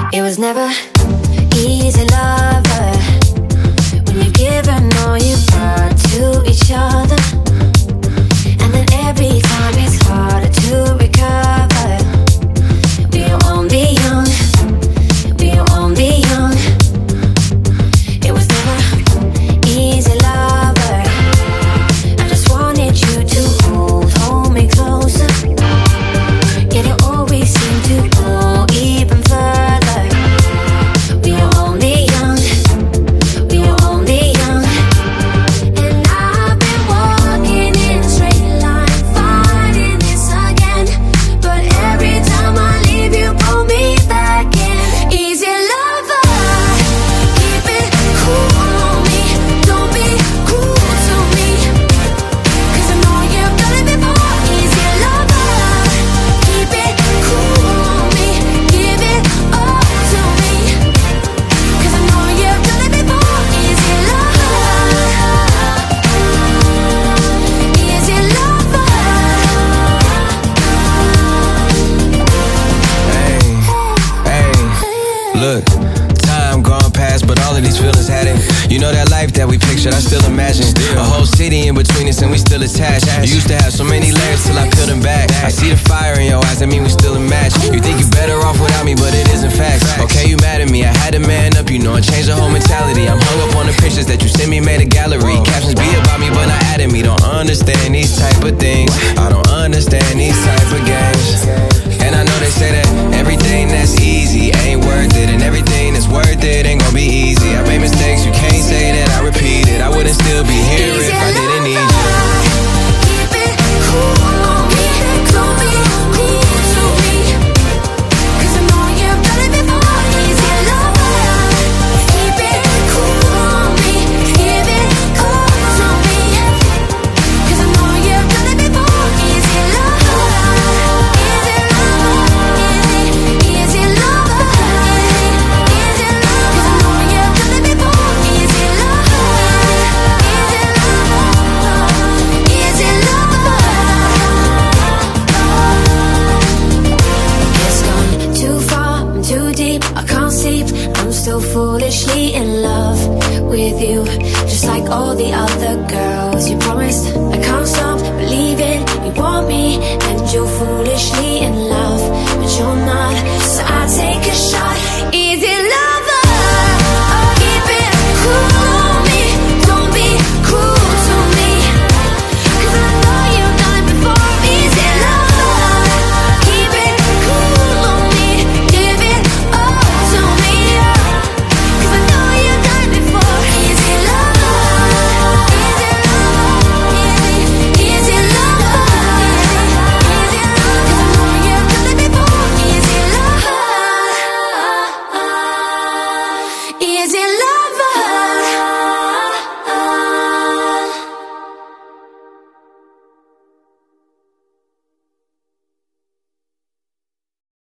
It was never easy, lover, when you're giving all you got to each other, and then every time it's harder to recover. We are only young, we are only young. It was never easy, lover. I just wanted you to hold me closer, yet you always seem to go even further. We are only young, we are only young. And I've been walking in a straight line, fighting this again, but every time I leave you pull me back in. Easy lover, keep it cool on me, don't be cruel to me, 'cause I know you've done it before. Easy lover, keep it cool on me, give it all to me, 'cause I know you've done it before. Easy lover, easy lover. Hey, look, time gone past, but all of these feelings had it. You know that life that we pictured, I still imagine. A whole city in between us and we still attached. You used to have so many layers till I peeled them back. I see the fire in your eyes, that mean we still a match. You think you're better off without me, but it isn't fact. Okay, you mad at me, I had to man up, you know, and change the whole mentality. I'm hung up on the pictures that you sent me, made a gallery. Captions be about me, but not at me. Don't understand these type of things, I don't understand these type of games. And I know they say that everything that's easy ain't worth it, and everything that's worth it ain't gonna be easy. I made mistakes, you can't say that I repeat it. I wouldn't still be here if I didn't need you. Keep it cool on me, don't be cruel to me, 'cause I know you've done it before. Easy lover, keep it cool on me, give it all to me, 'cause I know you've done it before. Easy lover, easy lover, easy lover, easy lover, 'cause I know you've done it before. Easy lover, easy lover. It's gone too far, I'm too deep, I can't sleep. I'm still foolishly in love with you, just like all the other girls. You promised I can't stop believing you want me, and you're foolishly in love, but you're not. So I take a shot